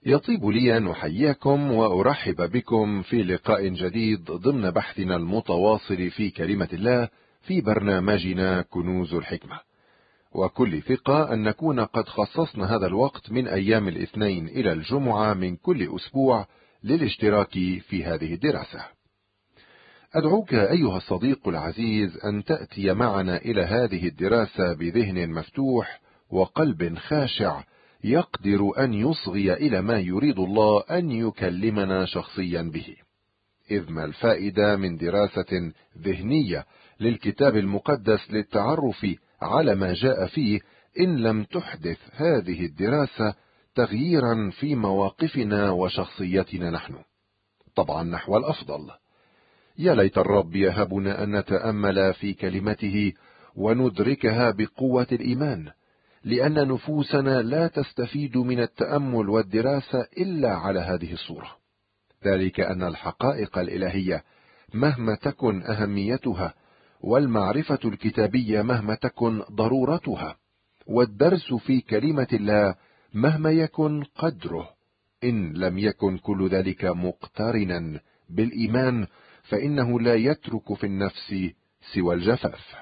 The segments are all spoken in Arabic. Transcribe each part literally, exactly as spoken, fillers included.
يطيب لي أن أحييكم وأرحب بكم في لقاء جديد ضمن بحثنا المتواصل في كلمة الله في برنامجنا كنوز الحكمة، وكل ثقة أن نكون قد خصصنا هذا الوقت من أيام الاثنين إلى الجمعة من كل أسبوع للاشتراك في هذه الدراسة. أدعوك أيها الصديق العزيز أن تأتي معنا إلى هذه الدراسة بذهن مفتوح وقلب خاشع يقدر أن يصغي إلى ما يريد الله أن يكلمنا شخصيا به، إذ ما الفائدة من دراسة ذهنية للكتاب المقدس للتعرف على ما جاء فيه إن لم تحدث هذه الدراسة تغييرا في مواقفنا وشخصيتنا نحن، طبعا نحو الأفضل. يا ليت الرب يهبنا أن نتأمل في كلمته وندركها بقوة الإيمان، لأن نفوسنا لا تستفيد من التأمل والدراسة إلا على هذه الصورة، ذلك أن الحقائق الإلهية مهما تكن أهميتها، والمعرفة الكتابية مهما تكن ضرورتها، والدرس في كلمة الله مهما يكن قدره، إن لم يكن كل ذلك مقترنا بالإيمان فإنه لا يترك في النفس سوى الجفاف.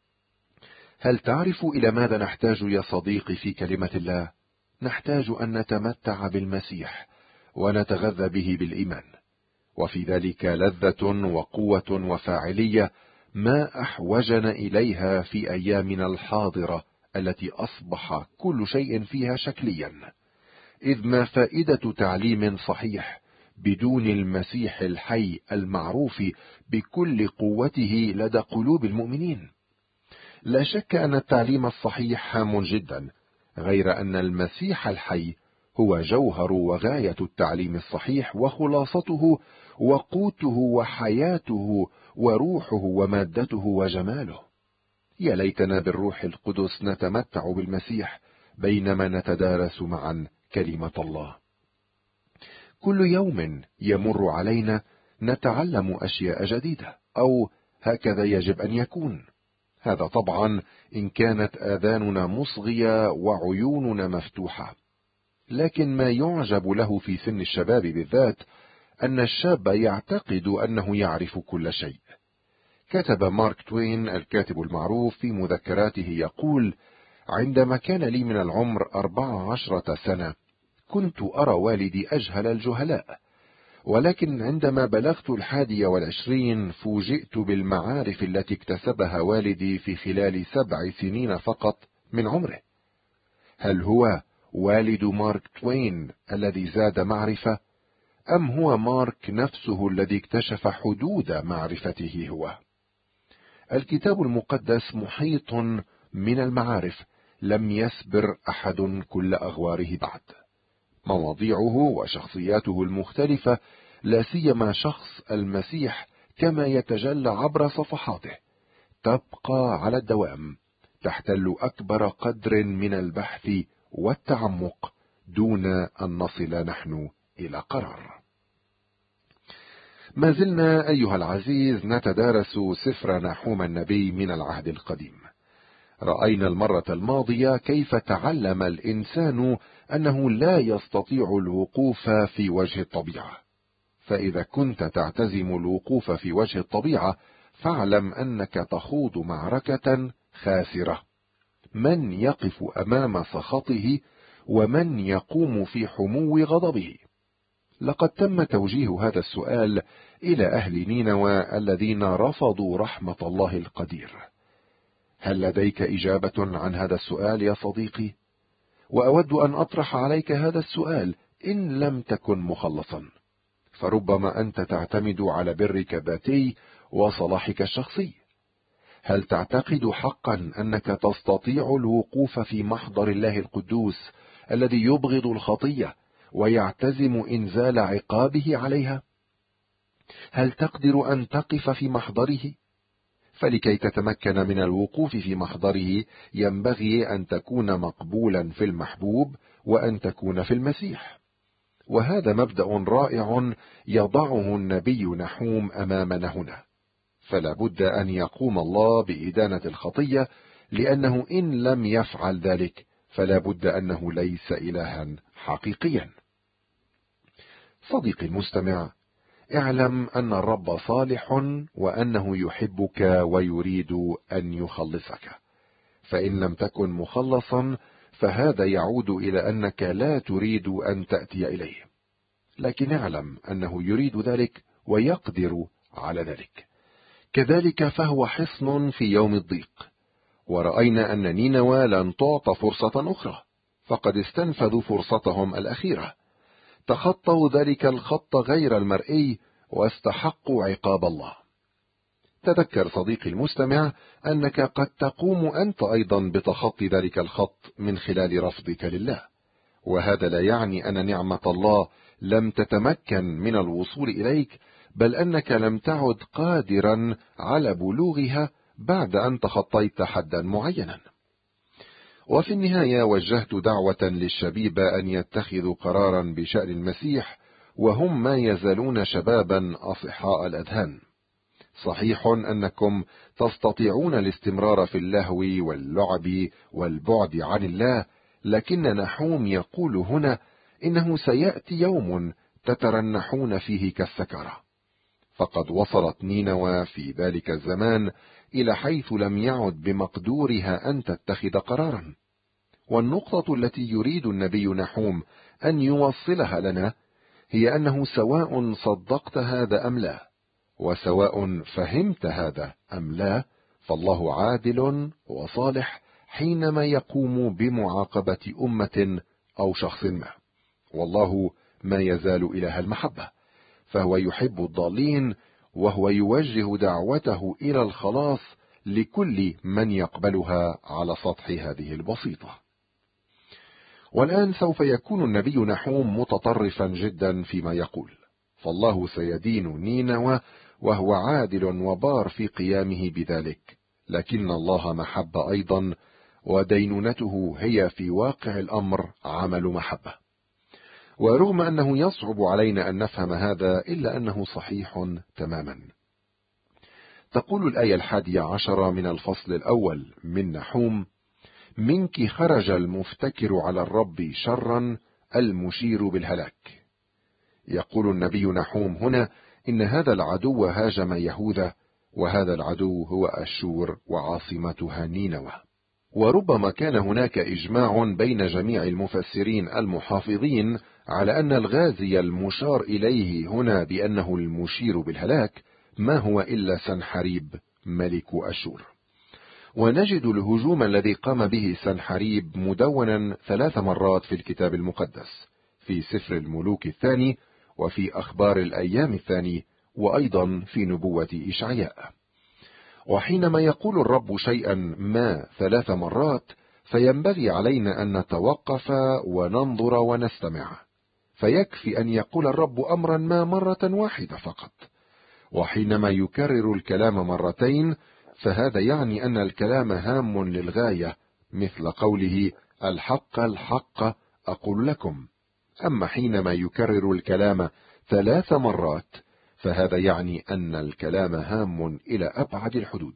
هل تعرف إلى ماذا نحتاج يا صديقي في كلمة الله؟ نحتاج أن نتمتع بالمسيح ونتغذى به بالإيمان، وفي ذلك لذة وقوة وفاعلية ما أحوجنا إليها في أيامنا الحاضرة التي أصبح كل شيء فيها شكليا، إذ ما فائدة تعليم صحيح بدون المسيح الحي المعروف بكل قوته لدى قلوب المؤمنين؟ لا شك أن التعليم الصحيح هام جدا، غير أن المسيح الحي هو جوهر وغاية التعليم الصحيح وخلاصته وقوته وحياته وروحه ومادته وجماله. يا ليتنا بالروح القدس نتمتع بالمسيح بينما نتدارس معا كلمة الله. كل يوم يمر علينا نتعلم أشياء جديدة، أو هكذا يجب أن يكون. هذا طبعا إن كانت آذاننا مصغية وعيوننا مفتوحة، لكن ما يعجب له في سن الشباب بالذات أن الشاب يعتقد أنه يعرف كل شيء. كتب مارك توين الكاتب المعروف في مذكراته يقول: عندما كان لي من العمر أربع عشرة سنة كنت أرى والدي أجهل الجهلاء، ولكن عندما بلغت الحادي والعشرين فوجئت بالمعارف التي اكتسبها والدي في خلال سبع سنين فقط من عمره. هل هو والد مارك توين الذي زاد معرفة، أم هو مارك نفسه الذي اكتشف حدود معرفته هو؟ الكتاب المقدس محيط من المعارف لم يسبر أحد كل أغواره بعد. مواضيعه وشخصياته المختلفة، لا سيما شخص المسيح كما يتجلى عبر صفحاته، تبقى على الدوام، تحتل أكبر قدر من البحث والتعمق دون أن نصل نحن إلى قرار. ما زلنا أيها العزيز نتدارس سفر نحوم النبي من العهد القديم. رأينا المرة الماضية كيف تعلم الإنسان أنه لا يستطيع الوقوف في وجه الطبيعة، فإذا كنت تعتزم الوقوف في وجه الطبيعة فاعلم أنك تخوض معركة خاسرة. من يقف أمام سخطه ومن يقوم في حمو غضبه؟ لقد تم توجيه هذا السؤال إلى أهل نينوى الذين رفضوا رحمة الله القدير. هل لديك إجابة عن هذا السؤال يا صديقي؟ وأود أن أطرح عليك هذا السؤال إن لم تكن مخلصا، فربما أنت تعتمد على برك الذاتي وصلاحك الشخصي. هل تعتقد حقا أنك تستطيع الوقوف في محضر الله القدوس الذي يبغض الخطية ويعتزم إنزال عقابه عليها؟ هل تقدر أن تقف في محضره؟ فلكي تتمكن من الوقوف في محضره ينبغي أن تكون مقبولا في المحبوب وأن تكون في المسيح، وهذا مبدأ رائع يضعه النبي نحوم أمامنا هنا. فلا بد أن يقوم الله بإدانة الخطية، لأنه إن لم يفعل ذلك فلا بد أنه ليس إلها حقيقيا. صديقي المستمع، اعلم أن الرب صالح وأنه يحبك ويريد أن يخلصك، فإن لم تكن مخلصا فهذا يعود إلى أنك لا تريد أن تأتي إليه، لكن اعلم أنه يريد ذلك ويقدر على ذلك. كذلك فهو حصن في يوم الضيق. ورأينا أن نينوى لن تعطى فرصة أخرى، فقد استنفذوا فرصتهم الأخيرة، تخطوا ذلك الخط غير المرئي واستحقوا عقاب الله. تذكر صديقي المستمع أنك قد تقوم أنت أيضا بتخطي ذلك الخط من خلال رفضك لله، وهذا لا يعني أن نعمة الله لم تتمكن من الوصول إليك، بل أنك لم تعد قادرا على بلوغها بعد أن تخطيت حدا معينا. وفي النهاية وجهت دعوة للشبيبة أن يتخذوا قرارا بشأن المسيح وهم ما يزالون شبابا أصحاء الأذهان. صحيح أنكم تستطيعون الاستمرار في اللهو واللعب والبعد عن الله، لكن نحوم يقول هنا إنه سيأتي يوم تترنحون فيه كالسكرة. فقد وصلت نينوى في ذلك الزمان إلى حيث لم يعد بمقدورها أن تتخذ قرارا. والنقطة التي يريد النبي نحوم أن يوصلها لنا هي أنه سواء صدقت هذا أم لا، وسواء فهمت هذا أم لا، فالله عادل وصالح حينما يقوم بمعاقبة أمة أو شخص ما، والله ما يزال إله المحبة، فهو يحب الضالين وهو يوجه دعوته إلى الخلاص لكل من يقبلها على سطح هذه البسيطة. والآن سوف يكون النبي نحوم متطرفا جدا فيما يقول، فالله سيدين نينوى وهو عادل وبار في قيامه بذلك، لكن الله محبة أيضا، ودينونته هي في واقع الأمر عمل محبة. ورغم أنه يصعب علينا أن نفهم هذا إلا أنه صحيح تماما. تقول الآية الحادية عشر من الفصل الأول من نحوم: منك خرج المفتكر على الرب شرا المشير بالهلاك. يقول النبي نحوم هنا إن هذا العدو هاجم يهوذا، وهذا العدو هو أشور وعاصمتها نينوى. وربما كان هناك إجماع بين جميع المفسرين المحافظين على أن الغازي المشار إليه هنا بأنه المشير بالهلاك ما هو إلا سنحريب ملك أشور. ونجد الهجوم الذي قام به سنحريب مدونا ثلاث مرات في الكتاب المقدس، في سفر الملوك الثاني، وفي أخبار الأيام الثاني، وأيضا في نبوة إشعياء. وحينما يقول الرب شيئا ما ثلاث مرات فينبغي علينا أن نتوقف وننظر ونستمع، فيكفي أن يقول الرب أمرا ما مرة واحدة فقط. وحينما يكرر الكلام مرتين فهذا يعني أن الكلام هام للغاية، مثل قوله الحق الحق أقول لكم. أما حينما يكرر الكلام ثلاث مرات فهذا يعني أن الكلام هام إلى أبعد الحدود.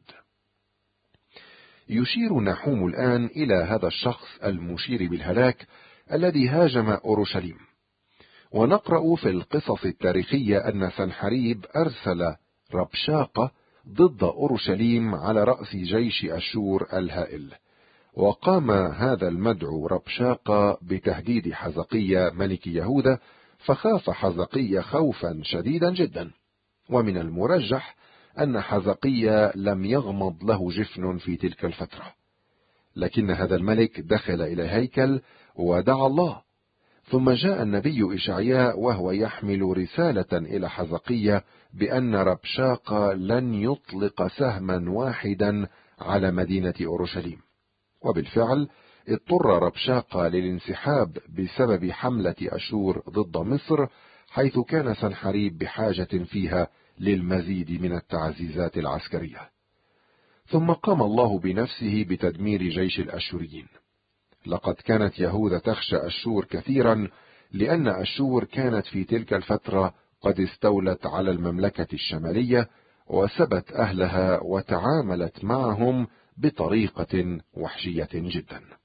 يشير نحوم الآن إلى هذا الشخص المشير بالهلاك الذي هاجم أورشليم. ونقرأ في القصص التاريخية أن سنحريب أرسل ربشاقة ضد أورشليم على رأس جيش أشور الهائل، وقام هذا المدعو ربشاقة بتهديد حزقية ملك يهوذا، فخاف حزقية خوفا شديدا جدا. ومن المرجح أن حزقية لم يغمض له جفن في تلك الفترة، لكن هذا الملك دخل إلى هيكل ودعا الله. ثم جاء النبي إشعياء وهو يحمل رسالة إلى حزقية بأن ربشاقة لن يطلق سهما واحدا على مدينة أورشليم. وبالفعل اضطر ربشاقة للانسحاب بسبب حملة أشور ضد مصر، حيث كان سنحريب بحاجة فيها للمزيد من التعزيزات العسكرية. ثم قام الله بنفسه بتدمير جيش الأشوريين. لقد كانت يهوذا تخشى أشور كثيرا، لأن أشور كانت في تلك الفترة قد استولت على المملكة الشمالية وسبت أهلها وتعاملت معهم بطريقة وحشية جدا.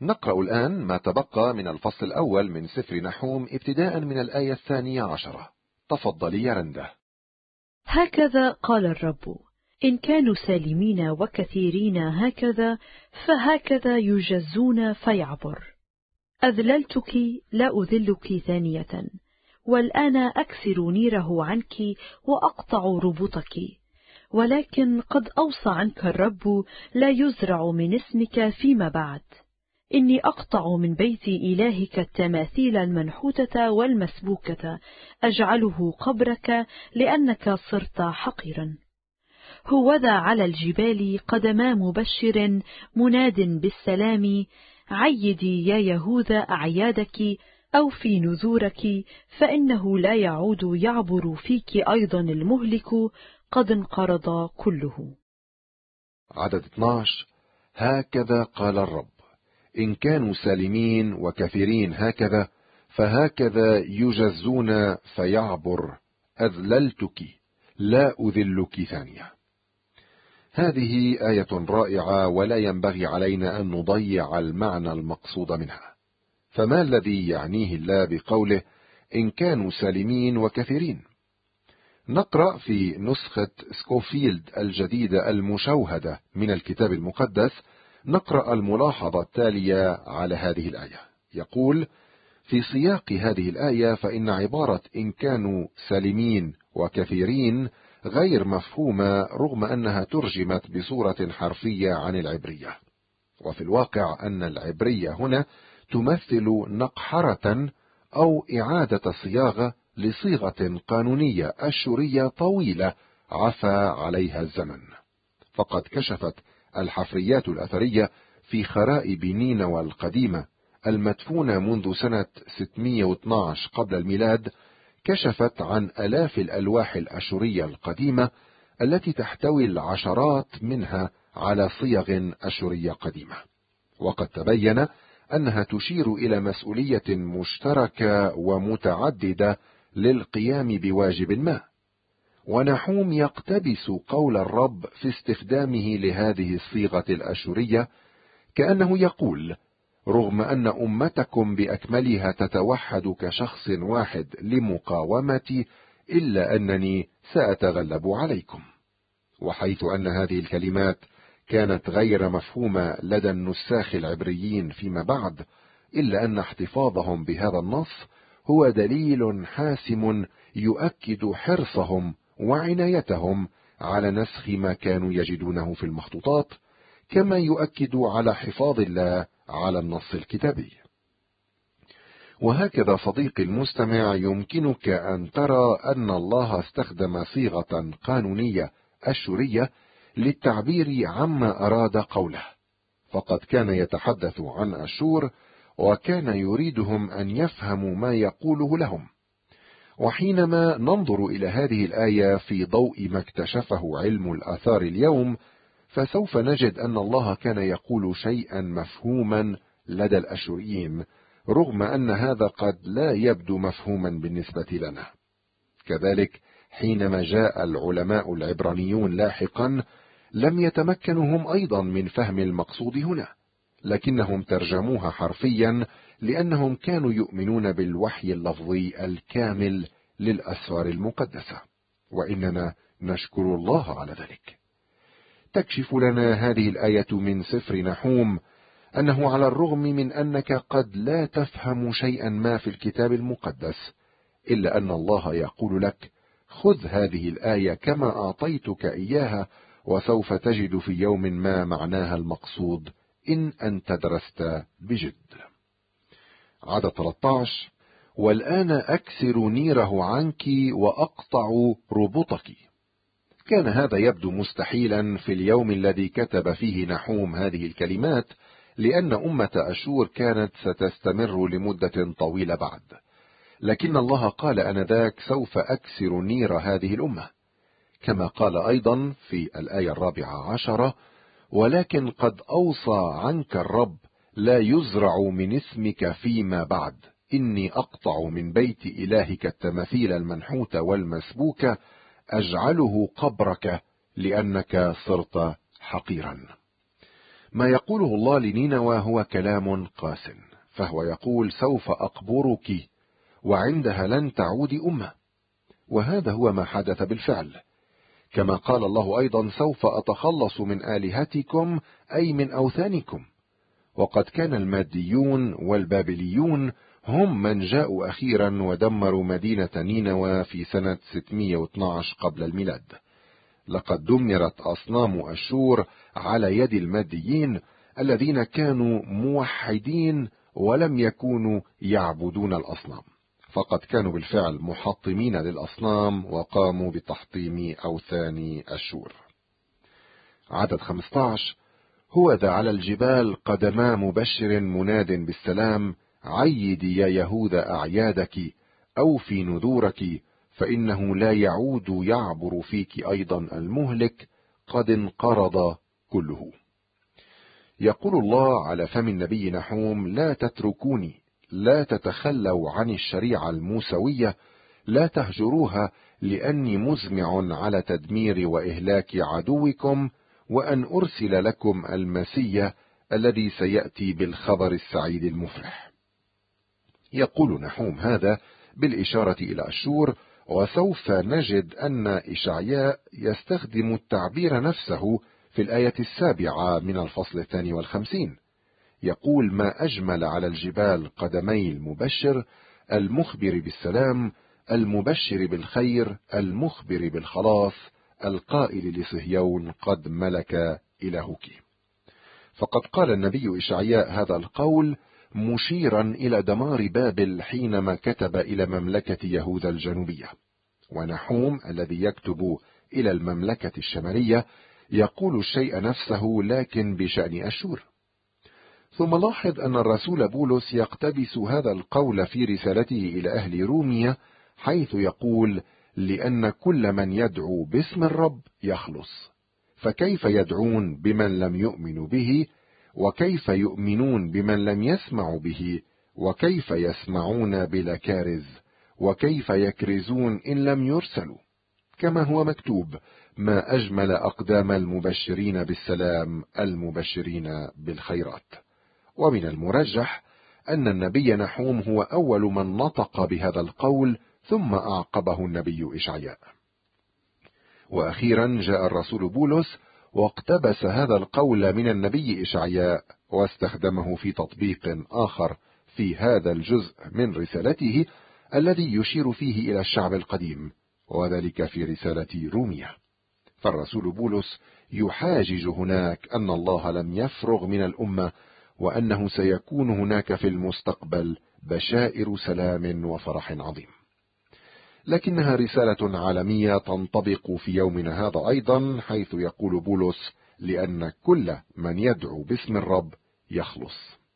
نقرأ الآن ما تبقى من الفصل الأول من سفر نحوم ابتداء من الآية الثانية عشرة. تفضلي يا رندا. هكذا قال الرب: إن كانوا سالمين وكثيرين هكذا، فهكذا يجزون فيعبر. أذللتك لا أذلك ثانية، والآن أكسر نيره عنك وأقطع ربطك. ولكن قد أوصى عنك الرب: لا يزرع من اسمك فيما بعد. إني أقطع من بيت إلهك التماثيل المنحوتة والمسبوكة، أجعله قبرك لأنك صرت حقيرا. هوذا على الجبال قدما مبشر مناد بالسلام. عيدي يا يهوذا أعيادك، أو في نذورك، فإنه لا يعود يعبر فيك أيضا المهلك، قد انقرض كله. عدد اثني عشر. هكذا قال الرب: إن كانوا سالمين وكثيرين هكذا، فهكذا يجزون فيعبر. أذللتك لا أذلك ثانية. هذه آية رائعة، ولا ينبغي علينا أن نضيع المعنى المقصود منها. فما الذي يعنيه الله بقوله إن كانوا سالمين وكثيرين؟ نقرأ في نسخة سكوفيلد الجديدة المشوهدة من الكتاب المقدس، نقرأ الملاحظة التالية على هذه الآية. يقول: في سياق هذه الآية فإن عبارة إن كانوا سالمين وكثيرين غير مفهومة، رغم أنها ترجمت بصورة حرفية عن العبرية. وفي الواقع أن العبرية هنا تمثل نقحرة أو إعادة صياغة لصيغة قانونية أشورية طويلة عفى عليها الزمن. فقد كشفت الحفريات الأثرية في خرائب نينوى القديمة المدفونة منذ سنة ستمائة واثني عشر قبل الميلاد، كشفت عن آلاف الألواح الأشورية القديمة التي تحتوي العشرات منها على صيغ أشورية قديمة. وقد تبين أنها تشير إلى مسؤولية مشتركة ومتعددة للقيام بواجب ما. ونحوم يقتبس قول الرب في استخدامه لهذه الصيغة الأشورية، كأنه يقول: رغم أن أمتكم بأكملها تتوحد كشخص واحد لمقاومتي، إلا أنني سأتغلب عليكم. وحيث أن هذه الكلمات كانت غير مفهومة لدى النساخ العبريين فيما بعد، إلا أن احتفاظهم بهذا النص هو دليل حاسم يؤكد حرصهم وعنايتهم على نسخ ما كانوا يجدونه في المخطوطات، كما يؤكد على حفاظ الله على النص الكتابي. وهكذا صديقي المستمع، يمكنك أن ترى أن الله استخدم صيغة قانونية أشورية للتعبير عما أراد قوله. فقد كان يتحدث عن أشور، وكان يريدهم أن يفهموا ما يقوله لهم. وحينما ننظر إلى هذه الآية في ضوء ما اكتشفه علم الآثار اليوم، فسوف نجد أن الله كان يقول شيئا مفهوما لدى الأشوريين، رغم أن هذا قد لا يبدو مفهوما بالنسبة لنا. كذلك حينما جاء العلماء العبرانيون لاحقا، لم يتمكنوا هم أيضا من فهم المقصود هنا، لكنهم ترجموها حرفيا، لأنهم كانوا يؤمنون بالوحي اللفظي الكامل للأسفار المقدسة، وإننا نشكر الله على ذلك. تكشف لنا هذه الآية من سفر نحوم أنه على الرغم من أنك قد لا تفهم شيئا ما في الكتاب المقدس، إلا أن الله يقول لك: خذ هذه الآية كما أعطيتك إياها، وسوف تجد في يوم ما معناها المقصود إن أنت درست بجد. عدد ثلاثة عشر: والآن أكسر نيره عنك وأقطع ربطك. كان هذا يبدو مستحيلا في اليوم الذي كتب فيه نحوم هذه الكلمات، لأن أمة أشور كانت ستستمر لمدة طويلة بعد. لكن الله قال آنذاك: سوف أكسر نير هذه الأمة. كما قال أيضا في الآية الرابعة عشرة: ولكن قد أوصى عنك الرب: لا يزرع من اسمك فيما بعد. إني أقطع من بيت إلهك التماثيل المنحوتة والمسبوكة، أجعله قبرك لأنك صرت حقيرا. ما يقوله الله لنينوى هو كلام قاس، فهو يقول: سوف أقبرك، وعندها لن تعودي أمة. وهذا هو ما حدث بالفعل، كما قال الله أيضا: سوف أتخلص من آلهتكم، أي من أوثانكم. وقد كان الماديون والبابليون هم من جاءوا أخيرا ودمروا مدينة نينوى في سنة ستمائة واثني عشر قبل الميلاد. لقد دمرت أصنام أشور على يد الماديين الذين كانوا موحدين ولم يكونوا يعبدون الأصنام، فقد كانوا بالفعل محطمين للأصنام وقاموا بتحطيم أوثان أشور. عدد خمسة عشر: هوذا على الجبال قدما مبشر مناد بالسلام، عيدي يا يهوذا أعيادك، أوفي نذورك، فإنه لا يعود يعبر فيك أيضا المهلك، قد انقرض كله. يقول الله على فم النبي نحوم: لا تتركوني، لا تتخلوا عن الشريعة الموسوية، لا تهجروها، لأني مزمع على تدمير وإهلاك عدوكم، وأن أرسل لكم المسيح الذي سيأتي بالخبر السعيد المفرح. يقول نحوم هذا بالإشارة إلى أشور، وسوف نجد أن إشعياء يستخدم التعبير نفسه في الآية السابعة من الفصل الثاني والخمسين. يقول: ما أجمل على الجبال قدمي المبشر، المخبر بالسلام، المبشر بالخير، المخبر بالخلاص، القائل لصهيون: قد ملك إلهك. فقد قال النبي إشعياء هذا القول مشيرا إلى دمار بابل حينما كتب إلى مملكة يهوذا الجنوبية، ونحوم الذي يكتب إلى المملكة الشمالية يقول الشيء نفسه لكن بشأن أشور. ثم لاحظ أن الرسول بولس يقتبس هذا القول في رسالته إلى أهل روميا، حيث يقول: لأن كل من يدعو باسم الرب يخلص، فكيف يدعون بمن لم يؤمنوا به، وكيف يؤمنون بمن لم يسمعوا به، وكيف يسمعون بلا كارز، وكيف يكرزون إن لم يرسلوا، كما هو مكتوب: ما أجمل أقدام المبشرين بالسلام، المبشرين بالخيرات. ومن المرجح أن النبي نحوم هو أول من نطق بهذا القول، ثم أعقبه النبي إشعياء. وأخيرا جاء الرسول بولس واقتبس هذا القول من النبي إشعياء واستخدمه في تطبيق آخر في هذا الجزء من رسالته الذي يشير فيه إلى الشعب القديم، وذلك في رسالة روميا. فالرسول بولس يحاجج هناك أن الله لم يفرغ من الأمة، وأنه سيكون هناك في المستقبل بشائر سلام وفرح عظيم. لكنها رسالة عالمية تنطبق في يومنا هذا أيضا، حيث يقول بولس: لأن كل من يدعو باسم الرب يخلص.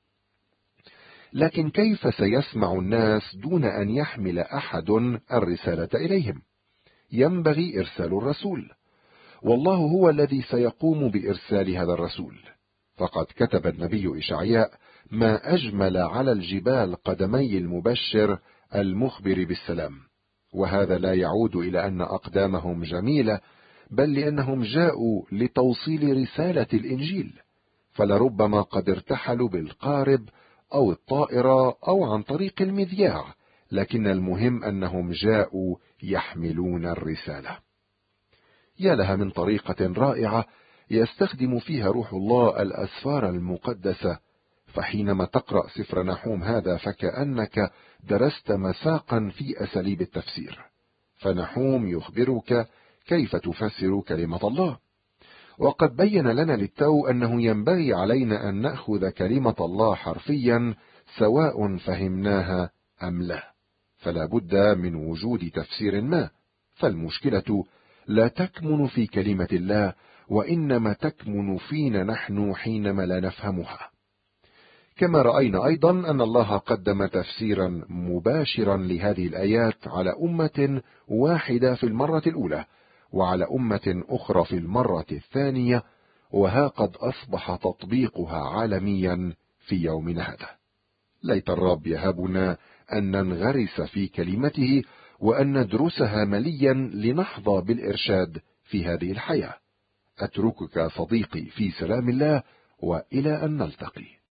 لكن كيف سيسمع الناس دون أن يحمل أحد الرسالة إليهم؟ ينبغي إرسال الرسول، والله هو الذي سيقوم بإرسال هذا الرسول. فقد كتب النبي إشعياء: ما أجمل على الجبال قدمي المبشر، المخبر بالسلام. وهذا لا يعود إلى أن أقدامهم جميلة، بل لأنهم جاءوا لتوصيل رسالة الإنجيل، فلربما قد ارتحلوا بالقارب أو الطائرة أو عن طريق المذياع، لكن المهم أنهم جاءوا يحملون الرسالة. يا لها من طريقة رائعة يستخدم فيها روح الله الأسفار المقدسة. فحينما تقرأ سفر نحوم هذا فكأنك درست مساقا في أساليب التفسير، فنحوم يخبرك كيف تفسر كلمة الله. وقد بين لنا للتو أنه ينبغي علينا أن نأخذ كلمة الله حرفيا سواء فهمناها أم لا، فلا بد من وجود تفسير ما. فالمشكلة لا تكمن في كلمة الله، وإنما تكمن فينا نحن حينما لا نفهمها. كما رأينا أيضا أن الله قدم تفسيرا مباشرا لهذه الآيات على أمة واحدة في المرة الأولى، وعلى أمة أخرى في المرة الثانية، وها قد أصبح تطبيقها عالميا في يومنا هذا. ليت الرب يهبنا أن ننغرس في كلمته وأن ندرسها مليا لنحظى بالإرشاد في هذه الحياة. أتركك صديقي في سلام الله، وإلى أن نلتقي.